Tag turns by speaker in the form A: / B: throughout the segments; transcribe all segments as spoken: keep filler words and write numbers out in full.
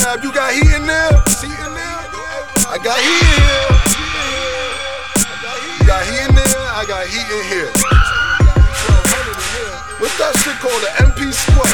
A: Fab, you got heat in there? Heat in there? I got heat in here. You got heat in there? I got heat in here. What's that shit called? The M P squat.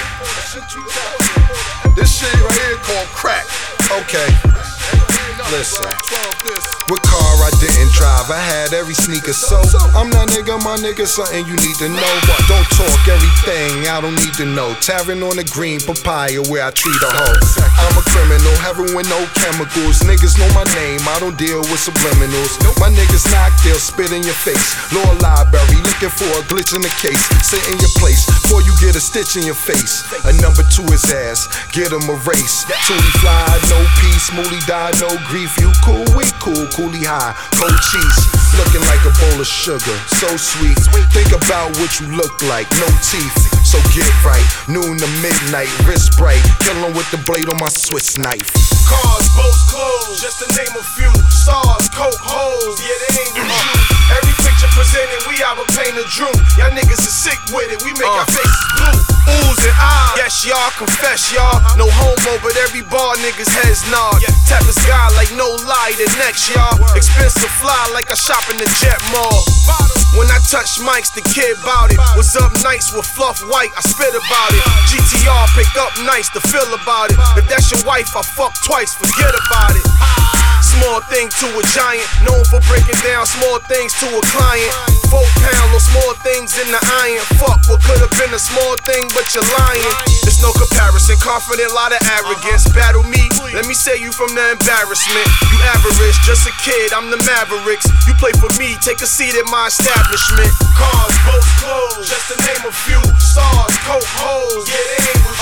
A: This shit right here called crack. Okay. Listen. What car I didn't drive, I had every sneaker so I'm that nigga, my nigga, something you need to know. But don't talk everything, I don't need to know. Tavern on the green, papaya where I treat a hoe. I'm a criminal, heroin, no chemicals. Niggas know my name, I don't deal with subliminals. My niggas knock, they'll spit in your face. Law library, looking for a glitch in the case. Sit in your place, before you get a stitch in your face. A number two is ass, get him a race. Tootie fly, no peace, Mooly die, no grief. You cool, we cool, coolie high, cold cheese. Looking like a bowl of sugar, so sweet. Think about what you look like, no teeth. So get right, noon to midnight, wrist bright. Kill 'em with the blade on my Swiss knife.
B: Cars, boats, clothes, just to name a few. Stars, coke, hoes, yeah they ain't with you. Every picture presented, we have a paint of Drew. Y'all niggas is sick with it, we make uh. our faces blue. Oohs and ahs, yes y'all, confess y'all. No homo, but every bar niggas heads nod. Tap the sky like no lie, the next y'all. Expensive fly like I shop in the Jet Mall. When I touch mics, the kid bout it. What's up nice with fluff white, I spit about it. G T R pick up nice to feel about it. If that's your wife, I fuck twice, forget about it. Small thing to a giant, known for breaking down small things to a client. Four pound, no small things in the iron. Fuck what could've been a small thing, but you're lying. There's no comparison, confident, lot of arrogance. Battle me, let me save you from the embarrassment. You average, just a kid, I'm the Mavericks. You play for me, take a seat at my establishment. Cars, boats, clothes, just to name a few. Stars, coke, hoes, yeah they ain't